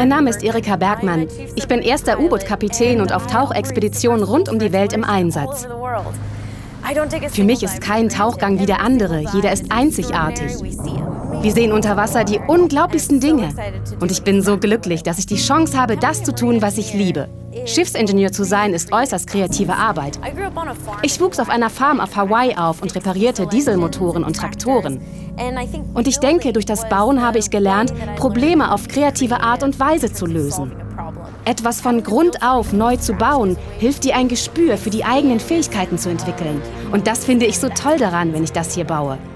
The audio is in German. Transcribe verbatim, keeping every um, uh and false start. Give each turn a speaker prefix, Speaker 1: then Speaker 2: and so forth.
Speaker 1: Mein Name ist Erika Bergmann. Ich bin erster U-Boot-Kapitän und auf Tauchexpeditionen rund um die Welt im Einsatz. Für mich ist kein Tauchgang wie der andere. Jeder ist einzigartig. Wir sehen unter Wasser die unglaublichsten Dinge. Und ich bin so glücklich, dass ich die Chance habe, das zu tun, was ich liebe. Schiffsingenieur zu sein, ist äußerst kreative Arbeit. Ich wuchs auf einer Farm auf Hawaii auf und reparierte Dieselmotoren und Traktoren. Und ich denke, durch das Bauen habe ich gelernt, Probleme auf kreative Art und Weise zu lösen. Etwas von Grund auf neu zu bauen, hilft dir, ein Gespür für die eigenen Fähigkeiten zu entwickeln. Und das finde ich so toll daran, wenn ich das hier baue.